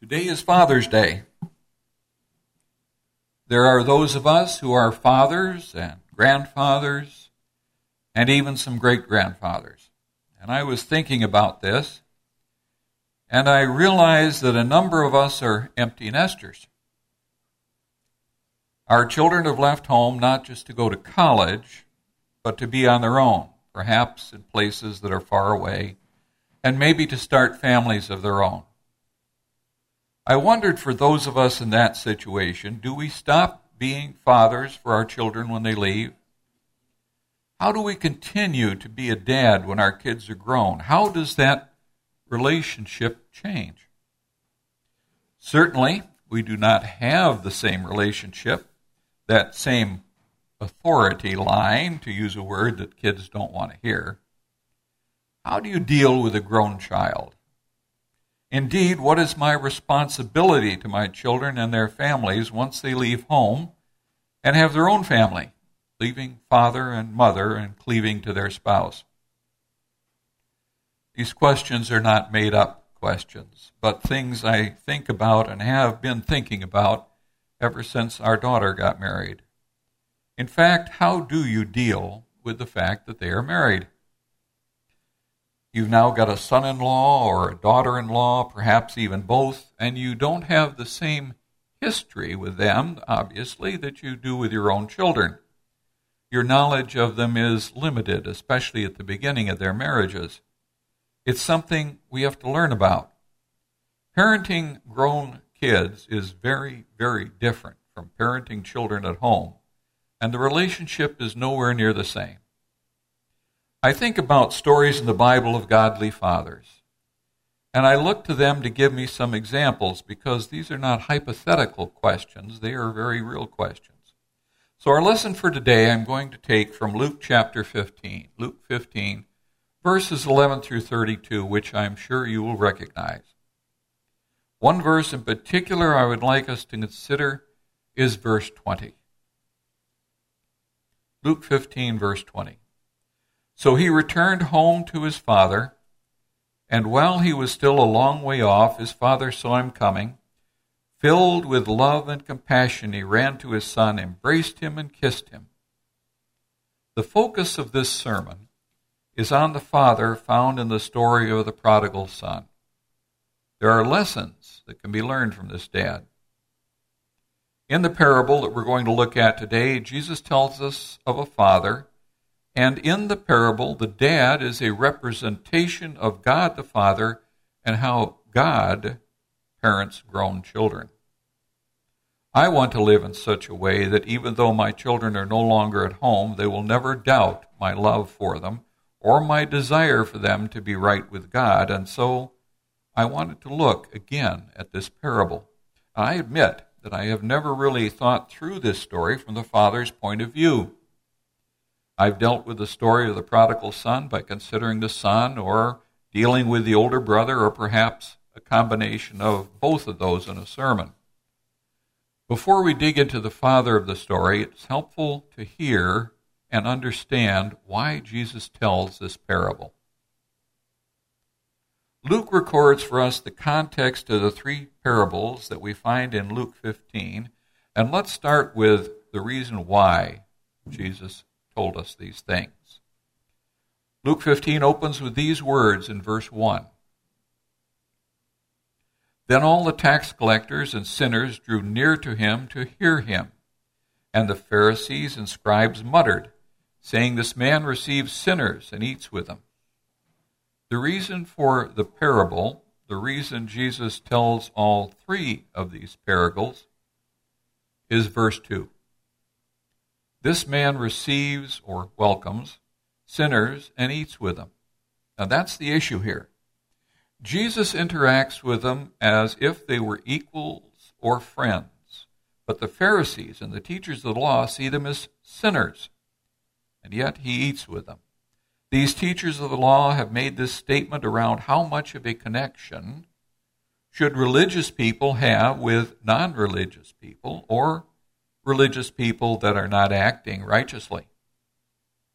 Today is Father's Day. There are those of us who are fathers and grandfathers and even some great-grandfathers. And I was thinking about this, and I realized that a number of us are empty nesters. Our children have left home not just to go to college, but to be on their own, perhaps in places that are far away, and maybe to start families of their own. I wondered, for those of us in that situation, do we stop being fathers for our children when they leave? How do we continue to be a dad when our kids are grown? How does that relationship change? Certainly, we do not have the same relationship, that same authority line, to use a word that kids don't want to hear. How do you deal with a grown child? Indeed, what is my responsibility to my children and their families once they leave home and have their own family, leaving father and mother and cleaving to their spouse? These questions are not made-up questions, but things I think about and have been thinking about ever since our daughter got married. In fact, how do you deal with the fact that they are married? You've now got a son-in-law or a daughter-in-law, perhaps even both, and you don't have the same history with them, obviously, that you do with your own children. Your knowledge of them is limited, especially at the beginning of their marriages. It's something we have to learn about. Parenting grown kids is very, very different from parenting children at home, and the relationship is nowhere near the same. I think about stories in the Bible of godly fathers, and I look to them to give me some examples, because these are not hypothetical questions, they are very real questions. So our lesson for today I'm going to take from Luke chapter 15. Luke 15, verses 11 through 32, which I'm sure you will recognize. One verse in particular I would like us to consider is verse 20. Luke 15, verse 20. So he returned home to his father, and while he was still a long way off, his father saw him coming. Filled with love and compassion, he ran to his son, embraced him, and kissed him. The focus of this sermon is on the father found in the story of the prodigal son. There are lessons that can be learned from this dad. In the parable that we're going to look at today, Jesus tells us of a father, and in the parable, the dad is a representation of God the Father and how God parents grown children. I want to live in such a way that even though my children are no longer at home, they will never doubt my love for them or my desire for them to be right with God. And so I wanted to look again at this parable. I admit that I have never really thought through this story from the father's point of view. I've dealt with the story of the prodigal son by considering the son, or dealing with the older brother, or perhaps a combination of both of those in a sermon. Before we dig into the father of the story, it's helpful to hear and understand why Jesus tells this parable. Luke records for us the context of the three parables that we find in Luke 15, and let's start with the reason why Jesus told us these things. Luke 15 opens with these words in verse 1. Then all the tax collectors and sinners drew near to him to hear him, and the Pharisees and scribes muttered, saying, "This man receives sinners and eats with them." The reason for the parable, the reason Jesus tells all three of these parables, is verse 2. This man receives or welcomes sinners and eats with them. Now that's the issue here. Jesus interacts with them as if they were equals or friends, but the Pharisees and the teachers of the law see them as sinners, and yet he eats with them. These teachers of the law have made this statement around how much of a connection should religious people have with non-religious people, or religious people that are not acting righteously.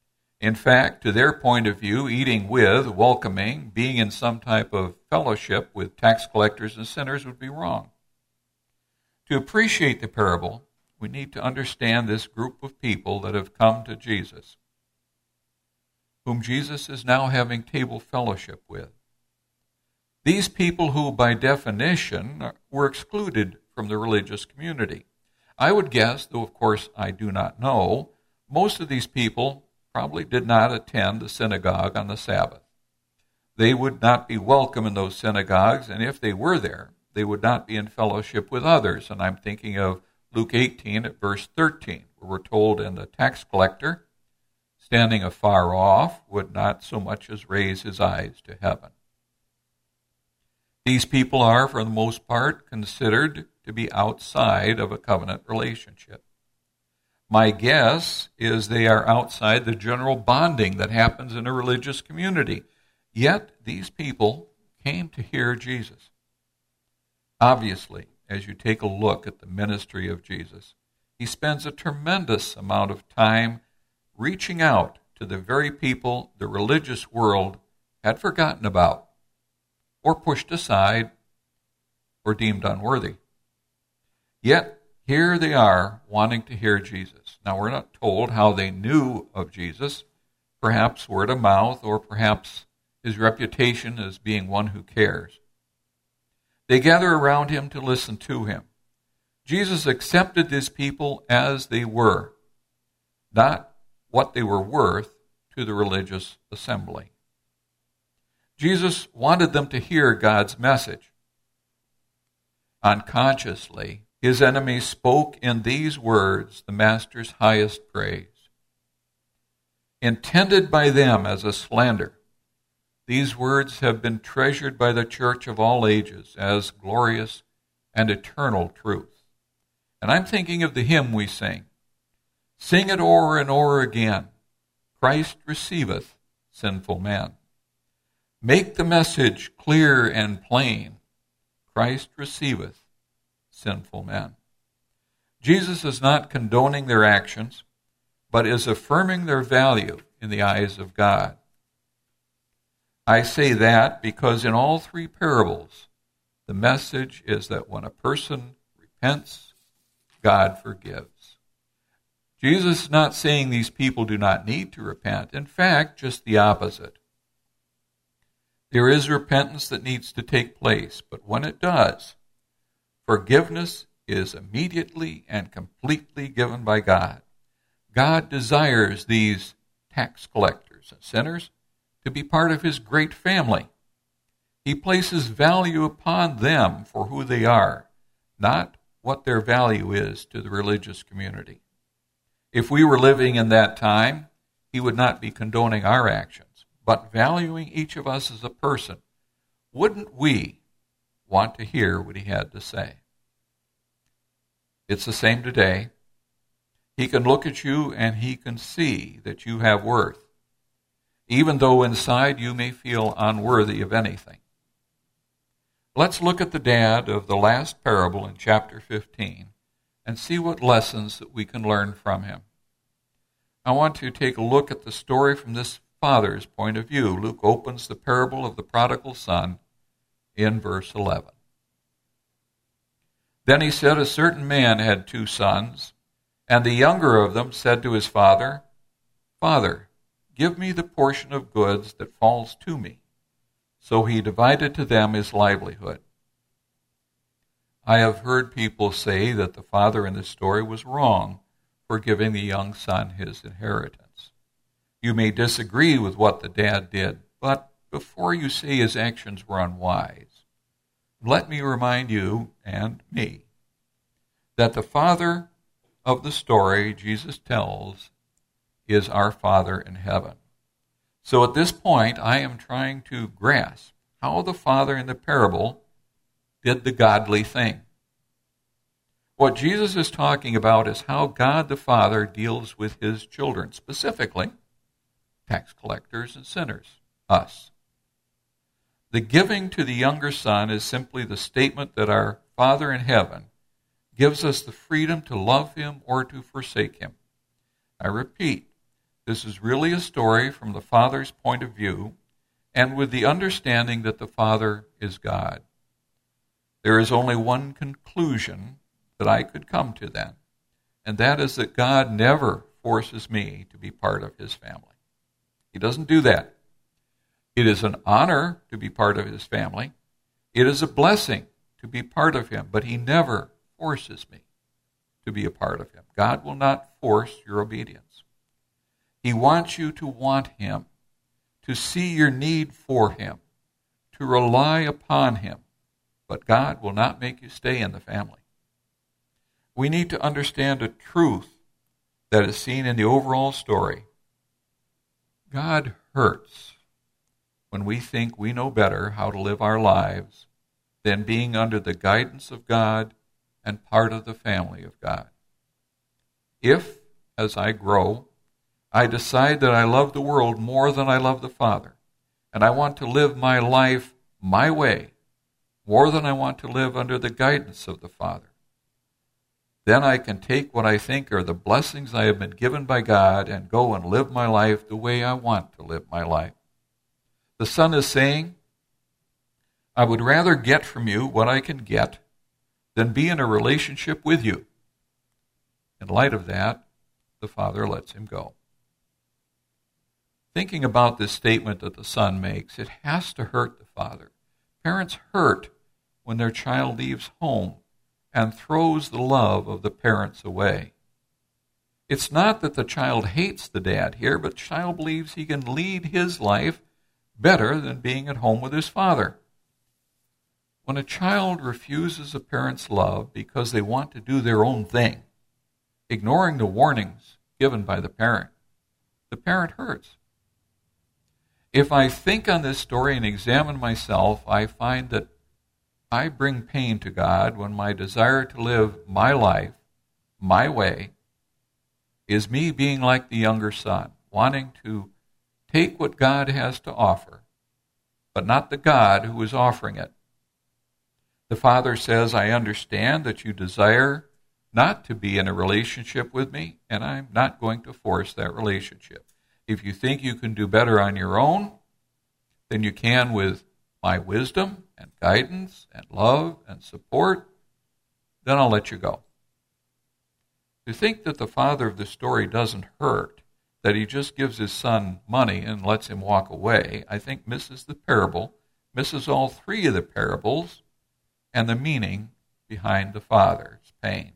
In fact, to their point of view, eating with, welcoming, being in some type of fellowship with tax collectors and sinners would be wrong. To appreciate the parable, we need to understand this group of people that have come to Jesus, whom Jesus is now having table fellowship with. These people who, by definition, were excluded from the religious community. I would guess, though of course I do not know, most of these people probably did not attend the synagogue on the Sabbath. They would not be welcome in those synagogues, and if they were there, they would not be in fellowship with others. And I'm thinking of Luke 18 at verse 13, where we're told, "And the tax collector, standing afar off, would not so much as raise his eyes to heaven." These people are, for the most part, considered to be outside of a covenant relationship. My guess is they are outside the general bonding that happens in a religious community. Yet these people came to hear Jesus. Obviously, as you take a look at the ministry of Jesus, he spends a tremendous amount of time reaching out to the very people the religious world had forgotten about, or pushed aside, or deemed unworthy. Yet, here they are wanting to hear Jesus. Now, we're not told how they knew of Jesus, perhaps word of mouth, or perhaps his reputation as being one who cares. They gather around him to listen to him. Jesus accepted these people as they were, not what they were worth to the religious assembly. Jesus wanted them to hear God's message. Unconsciously, his enemies spoke in these words the Master's highest praise. Intended by them as a slander, these words have been treasured by the church of all ages as glorious and eternal truth. And I'm thinking of the hymn we sing. Sing it o'er and o'er again. Christ receiveth sinful men. Make the message clear and plain. Christ receiveth sinful men. Jesus is not condoning their actions, but is affirming their value in the eyes of God. I say that because in all three parables, the message is that when a person repents, God forgives. Jesus is not saying these people do not need to repent. In fact, just the opposite. There is repentance that needs to take place, but when it does, forgiveness is immediately and completely given by God. God desires these tax collectors and sinners to be part of his great family. He places value upon them for who they are, not what their value is to the religious community. If we were living in that time, he would not be condoning our actions, but valuing each of us as a person. Wouldn't we want to hear what he had to say? It's the same today. He can look at you and he can see that you have worth, even though inside you may feel unworthy of anything. Let's look at the dad of the last parable in chapter 15 and see what lessons that we can learn from him. I want to take a look at the story from this father's point of view. Luke opens the parable of the prodigal son in verse 11. Then he said, a certain man had 2 sons, and the younger of them said to his father, Father, give me the portion of goods that falls to me. So he divided to them his livelihood. I have heard people say that the father in this story was wrong for giving the young son his inheritance. You may disagree with what the dad did, but before you say his actions were unwise, let me remind you and me that the father of the story Jesus tells is our Father in heaven. So at this point, I am trying to grasp how the father in the parable did the godly thing. What Jesus is talking about is how God the Father deals with his children, specifically tax collectors and sinners, us. The giving to the younger son is simply the statement that our Father in heaven gives us the freedom to love him or to forsake him. I repeat, This is really a story from the Father's point of view, and with the understanding that the Father is God. There is only one conclusion that I could come to then, and that is that God never forces me to be part of his family. He doesn't do that. It is an honor to be part of his family. It is a blessing to be part of him, but he never forces me to be a part of him. God will not force your obedience. He wants you to want him, to see your need for him, to rely upon him, but God will not make you stay in the family. We need to understand a truth that is seen in the overall story. God hurts when we think we know better how to live our lives than being under the guidance of God and part of the family of God. If, as I grow, I decide that I love the world more than I love the Father, and I want to live my life my way more than I want to live under the guidance of the Father, then I can take what I think are the blessings I have been given by God and go and live my life the way I want to live my life. The Son is saying, I would rather get from you what I can get than be in a relationship with you. In light of that, the Father lets him go. Thinking about this statement that the Son makes, it has to hurt the Father. Parents hurt when their child leaves home and throws the love of the parents away. It's not that the child hates the dad here, but the child believes he can lead his life better than being at home with his father. When a child refuses a parent's love because they want to do their own thing, ignoring the warnings given by the parent hurts. If I think on this story and examine myself, I find that I bring pain to God when my desire to live my life, my way, is me being like the younger son, wanting to take what God has to offer, but not the God who is offering it. The Father says, I understand that you desire not to be in a relationship with me, and I'm not going to force that relationship. If you think you can do better on your own than you can with my wisdom and guidance and love and support, then I'll let you go. To think that the father of the story doesn't hurt, that he just gives his son money and lets him walk away, I think misses the parable, misses all three of the parables, and the meaning behind the father's pain.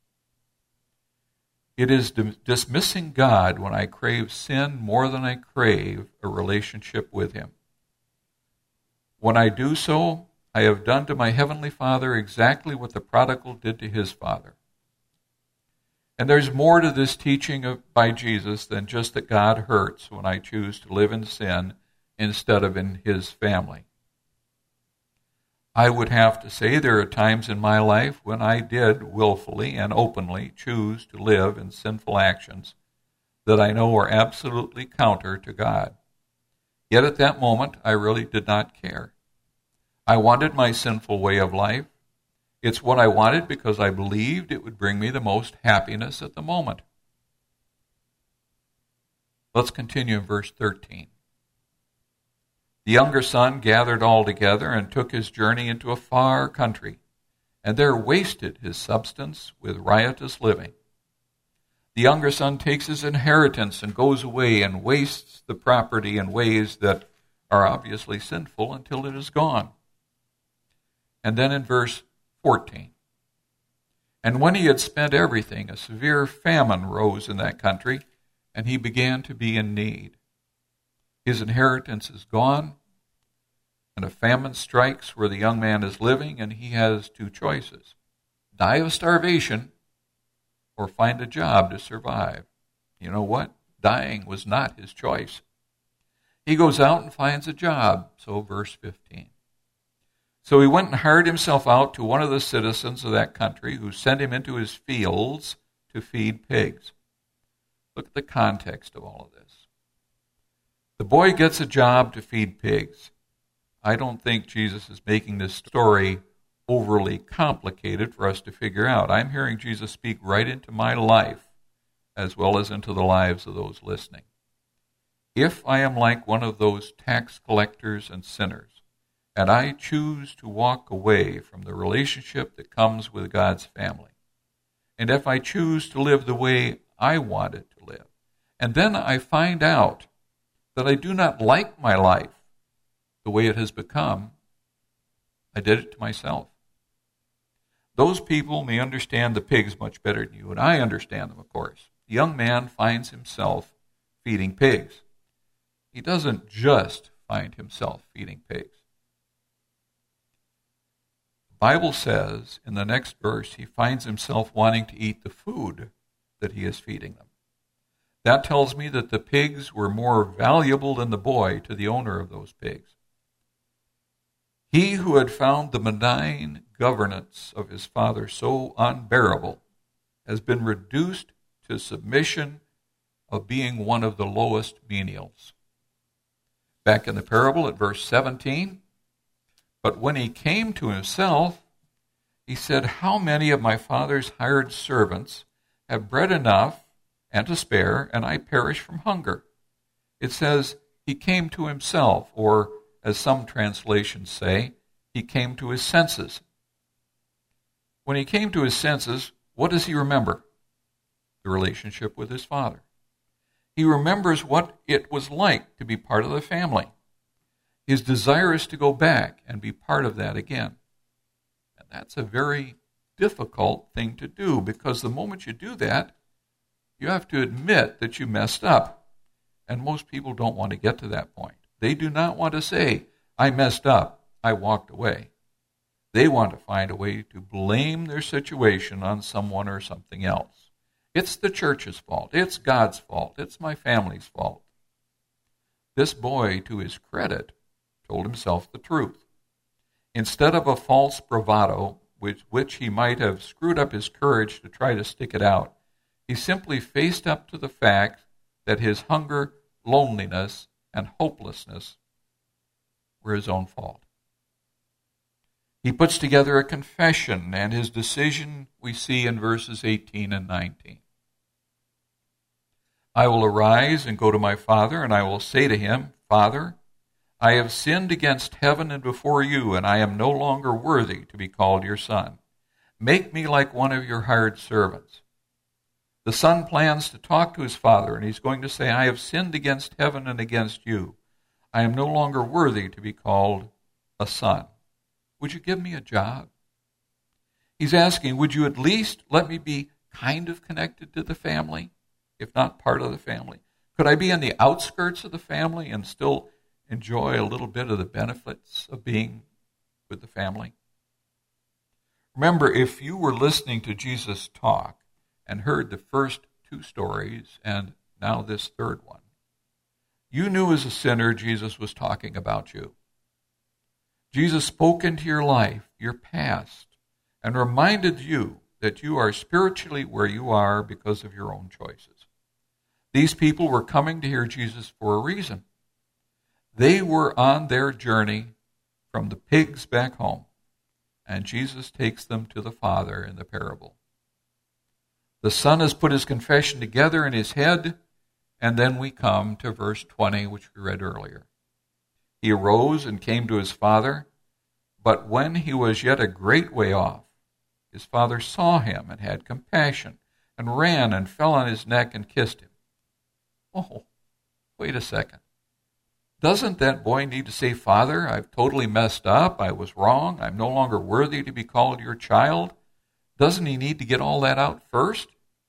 It is dismissing God when I crave sin more than I crave a relationship with him. When I do so, I have done to my heavenly Father exactly what the prodigal did to his father. And there's more to this teaching by Jesus than just that God hurts when I choose to live in sin instead of in his family. I would have to say there are times in my life when I did willfully and openly choose to live in sinful actions that I know are absolutely counter to God. Yet at that moment, I really did not care. I wanted my sinful way of life. It's what I wanted because I believed it would bring me the most happiness at the moment. Let's continue in verse 13. The younger son gathered all together and took his journey into a far country, and there wasted his substance with riotous living. The younger son takes his inheritance and goes away and wastes the property in ways that are obviously sinful until it is gone. And then in verse 14, and when he had spent everything, a severe famine rose in that country, and he began to be in need. His inheritance is gone, and a famine strikes where the young man is living, and he has two choices: die of starvation or find a job to survive. You know what? Dying was not his choice. He goes out and finds a job. So verse 15. So he went and hired himself out to one of the citizens of that country, who sent him into his fields to feed pigs. Look at the context of all of this. The boy gets a job to feed pigs. I don't think Jesus is making this story overly complicated for us to figure out. I'm hearing Jesus speak right into my life as well as into the lives of those listening. If I am like one of those tax collectors and sinners, and I choose to walk away from the relationship that comes with God's family, and if I choose to live the way I want it to live, and then I find out that I do not like my life the way it has become, I did it to myself. Those people may understand the pigs much better than you, and I understand them, of course. The young man finds himself feeding pigs. He doesn't just find himself feeding pigs. The Bible says in the next verse he finds himself wanting to eat the food that he is feeding them. That tells me that the pigs were more valuable than the boy to the owner of those pigs. He who had found the benign governance of his father so unbearable has been reduced to submission of being one of the lowest menials. Back in the parable at verse 17, but when he came to himself, he said, how many of my father's hired servants have bread enough and to spare, and I perish from hunger? It says he came to himself, or as some translations say, he came to his senses. When he came to his senses, what does he remember? The relationship with his father. He remembers what it was like to be part of the family. His desire is to go back and be part of that again. And that's a very difficult thing to do, because the moment you do that, you have to admit that you messed up. And most people don't want to get to that point. They do not want to say, I messed up, I walked away. They want to find a way to blame their situation on someone or something else. It's the church's fault. It's God's fault. It's my family's fault. This boy, to his credit, told himself the truth. Instead of a false bravado, with which he might have screwed up his courage to try to stick it out, he simply faced up to the fact that his hunger, loneliness, and hopelessness were his own fault. He puts together a confession, and his decision we see in verses 18 and 19. I will arise and go to my father, and I will say to him, Father, I have sinned against heaven and before you, and I am no longer worthy to be called your son. Make me like one of your hired servants. The son plans to talk to his father, and he's going to say, I have sinned against heaven and against you. I am no longer worthy to be called a son. Would you give me a job? He's asking, would you at least let me be kind of connected to the family, if not part of the family? Could I be in the outskirts of the family and still enjoy a little bit of the benefits of being with the family? Remember, if you were listening to Jesus talk and heard the first two stories and now this third one, you knew as a sinner Jesus was talking about you. Jesus spoke into your life, your past, and reminded you that you are spiritually where you are because of your own choices. These people were coming to hear Jesus for a reason. They were on their journey from the pigs back home, and Jesus takes them to the Father in the parable. The Son has put his confession together in his head, and then we come to verse 20, which we read earlier. He arose and came to his father, but when he was yet a great way off, his father saw him and had compassion, and ran and fell on his neck and kissed him. Oh, wait a second. Doesn't that boy need to say, Father, I've totally messed up, I was wrong, I'm no longer worthy to be called your child? Doesn't he need to get all that out first?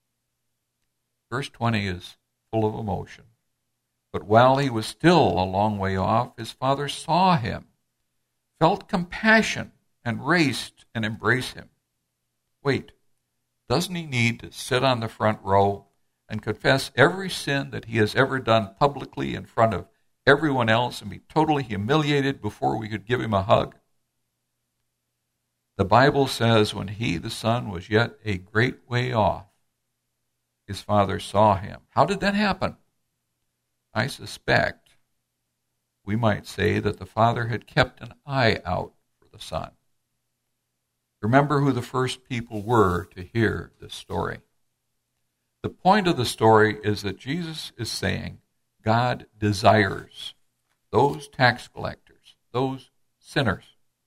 Verse 20 is full of emotion. But while he was still a long way off, his father saw him, felt compassion, and raced and embraced him. Wait, doesn't he need to sit on the front row and confess every sin that he has ever done publicly in front of everyone else and be totally humiliated before we could give him a hug? The Bible says when he, the son, was yet a great way off, his father saw him. How did that happen? I suspect we might say that the father had kept an eye out for the son. Remember who the first people were to hear this story. The point of the story is that Jesus is saying, God desires those tax collectors, those sinners.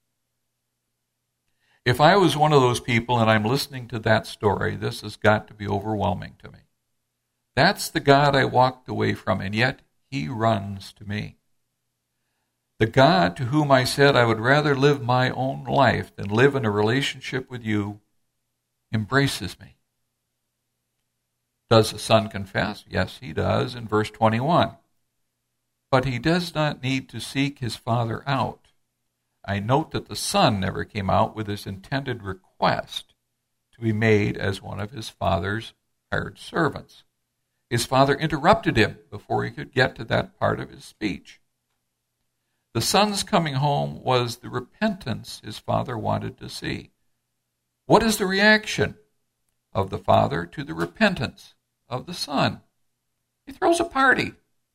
If I was one of those people and I'm listening to that story, this has got to be overwhelming to me. That's the God I walked away from, and yet he runs to me. The God to whom I said I would rather live my own life than live in a relationship with you embraces me. Does the Son confess? Yes, he does in verse 21. But he does not need to seek his Father out. I note that the Son never came out with his intended request to be made as one of his Father's hired servants. His Father interrupted him before he could get to that part of his speech. The Son's coming home was the repentance his Father wanted to see. What is the reaction of the Father to the repentance of the Son? He throws a party.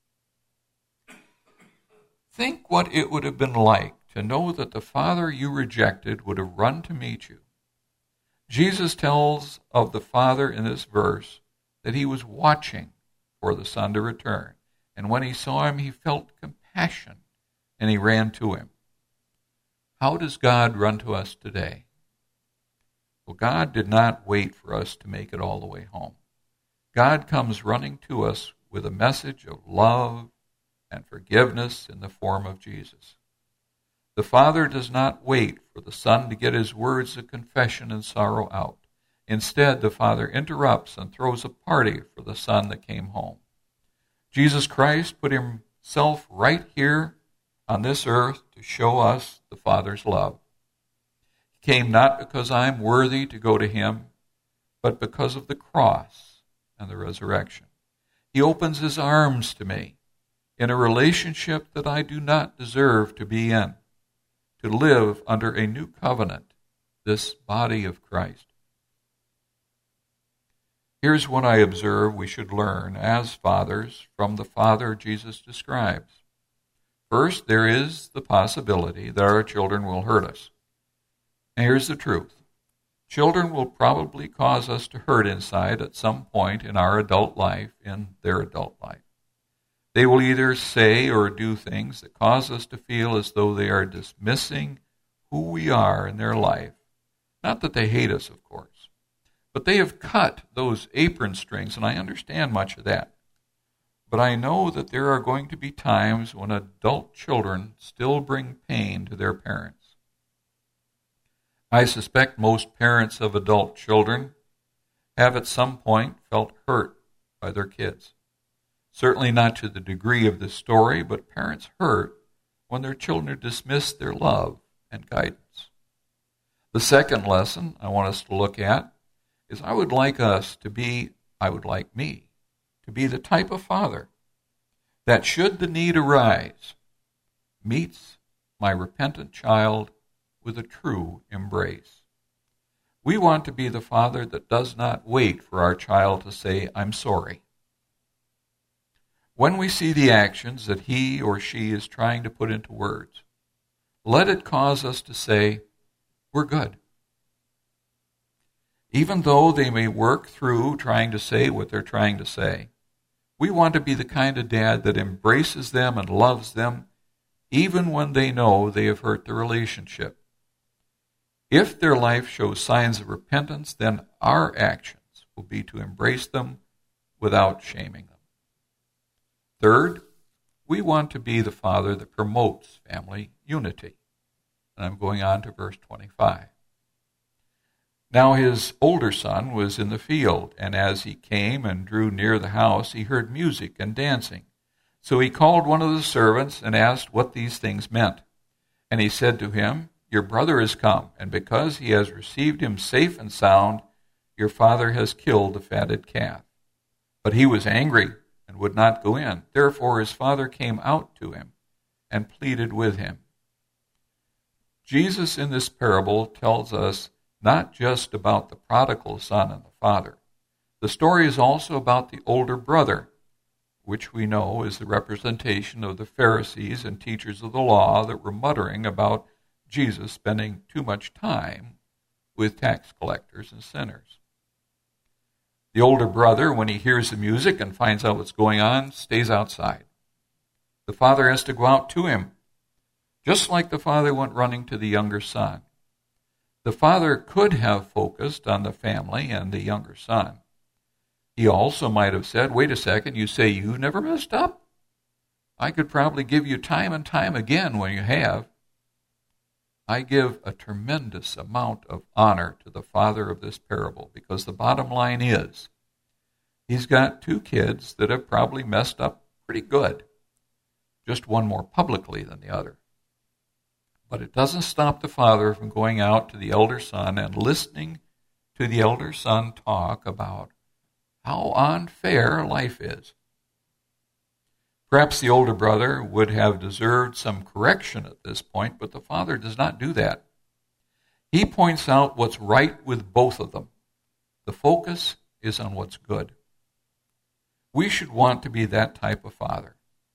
Think what it would have been like to know that the Father you rejected would have run to meet you. Jesus tells of the Father in this verse that he was watching for the Son to return. And when he saw him, he felt compassion, and he ran to him. How does God run to us today? Well, God did not wait for us to make it all the way home. God comes running to us with a message of love and forgiveness in the form of Jesus. The Father does not wait for the Son to get his words of confession and sorrow out. Instead, the Father interrupts and throws a party for the Son that came home. Jesus Christ put himself right here on this earth to show us the Father's love. He came not because I'm worthy to go to him, but because of the cross and the resurrection. He opens his arms to me in a relationship that I do not deserve to be in, to live under a new covenant, this body of Christ. Here's what I observe we should learn as fathers from the Father Jesus describes. First, there is the possibility that our children will hurt us. And here's the truth. Children will probably cause us to hurt inside at some point in our adult life, in their adult life. They will either say or do things that cause us to feel as though they are dismissing who we are in their life. Not that they hate us, of course, but they have cut those apron strings, and I understand much of that. But I know that there are going to be times when adult children still bring pain to their parents. I suspect most parents of adult children have at some point felt hurt by their kids. Certainly not to the degree of this story, but parents hurt when their children dismiss their love and guidance. The second lesson I want us to look at is I would like me to be the type of father that, should the need arise, meets my repentant child with a true embrace. We want to be the father that does not wait for our child to say, "I'm sorry." When we see the actions that he or she is trying to put into words, let it cause us to say, "We're good." Even though they may work through trying to say what they're trying to say, we want to be the kind of dad that embraces them and loves them, even when they know they have hurt the relationship. If their life shows signs of repentance, then our actions will be to embrace them without shaming them. Third, we want to be the father that promotes family unity. And I'm going on to verse 25. Now his older son was in the field, and as he came and drew near the house, he heard music and dancing. So he called one of the servants and asked what these things meant. And he said to him, "Your brother has come, and because he has received him safe and sound, your father has killed the fatted calf." But he was angry and would not go in. Therefore his father came out to him and pleaded with him. Jesus in this parable tells us not just about the prodigal son and the father. The story is also about the older brother, which we know is the representation of the Pharisees and teachers of the law that were muttering about Jesus spending too much time with tax collectors and sinners. The older brother, when he hears the music and finds out what's going on, stays outside. The father has to go out to him, just like the father went running to the younger son. The father could have focused on the family and the younger son. He also might have said, wait a second, you say you never messed up? I could probably give you time and time again when you have. I give a tremendous amount of honor to the father of this parable, because the bottom line is, he's got two kids that have probably messed up pretty good, just one more publicly than the other. But it doesn't stop the father from going out to the elder son and listening to the elder son talk about how unfair life is. Perhaps the older brother would have deserved some correction at this point, but the father does not do that. He points out what's right with both of them. The focus is on what's good. We should want to be that type of father.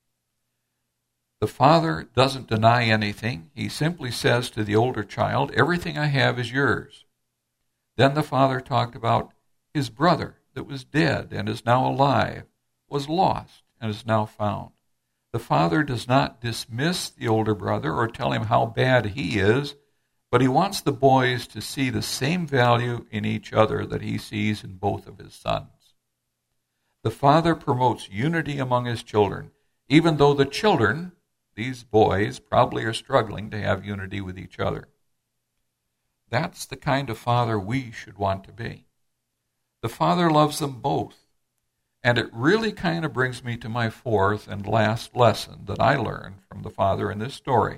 The father doesn't deny anything. He simply says to the older child, everything I have is yours. Then the father talked about his brother that was dead and is now alive, was lost and is now found. The father does not dismiss the older brother or tell him how bad he is, but he wants the boys to see the same value in each other that he sees in both of his sons. The father promotes unity among his children, even though the children, these boys, probably are struggling to have unity with each other. That's the kind of father we should want to be. The father loves them both. And it really kind of brings me to my fourth and last lesson that I learned from the father in this story.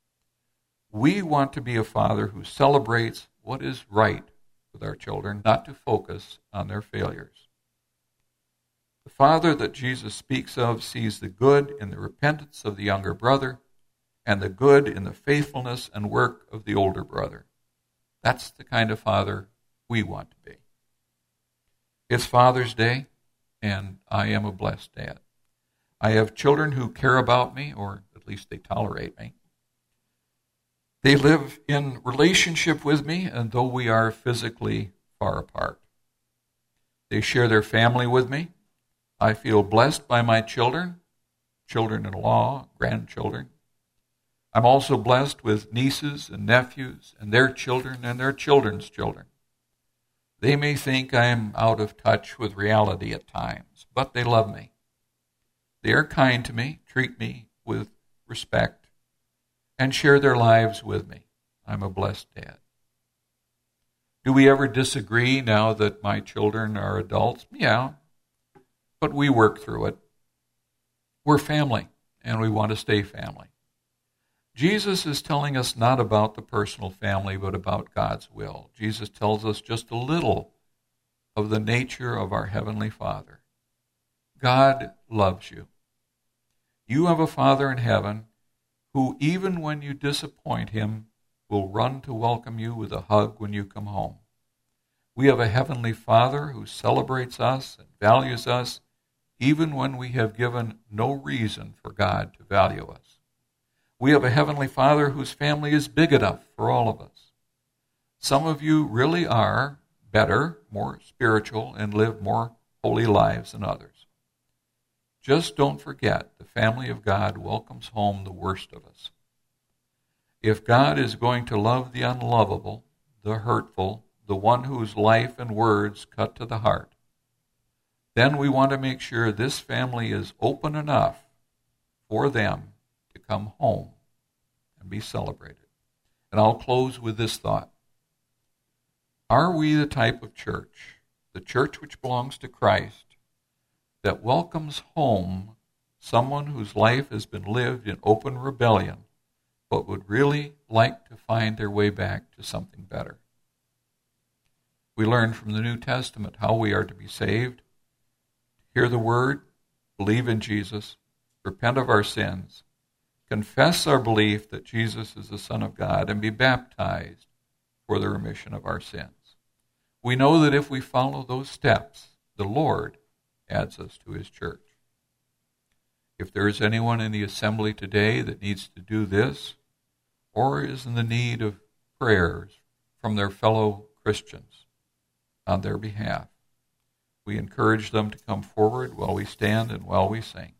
We want to be a father who celebrates what is right with our children, not to focus on their failures. The father that Jesus speaks of sees the good in the repentance of the younger brother and the good in the faithfulness and work of the older brother. That's the kind of father we want to be. It's Father's Day, and I am a blessed dad. I have children who care about me, or at least they tolerate me. They live in relationship with me, and though we are physically far apart. They share their family with me. I feel blessed by my children, children-in-law, grandchildren. I'm also blessed with nieces and nephews and their children and their children's children. They may think I am out of touch with reality at times, but they love me. They are kind to me, treat me with respect, and share their lives with me. I'm a blessed dad. Do we ever disagree now that my children are adults? Yeah, but we work through it. We're family, and we want to stay family. Jesus is telling us not about the personal family, but about God's will. Jesus tells us just a little of the nature of our Heavenly Father. God loves you. You have a Father in heaven who, even when you disappoint him, will run to welcome you with a hug when you come home. We have a Heavenly Father who celebrates us and values us, even when we have given no reason for God to value us. We have a Heavenly Father whose family is big enough for all of us. Some of you really are better, more spiritual, and live more holy lives than others. Just don't forget, the family of God welcomes home the worst of us. If God is going to love the unlovable, the hurtful, the one whose life and words cut to the heart, then we want to make sure this family is open enough for them to come home and be celebrated. And I'll close with this thought. Are we the type of church, the church which belongs to Christ, that welcomes home someone whose life has been lived in open rebellion, but would really like to find their way back to something better? We learn from the New Testament how we are to be saved, hear the word, believe in Jesus, repent of our sins, confess our belief that Jesus is the Son of God, and be baptized for the remission of our sins. We know that if we follow those steps, the Lord adds us to his church. If there is anyone in the assembly today that needs to do this, or is in the need of prayers from their fellow Christians on their behalf, we encourage them to come forward while we stand and while we sing.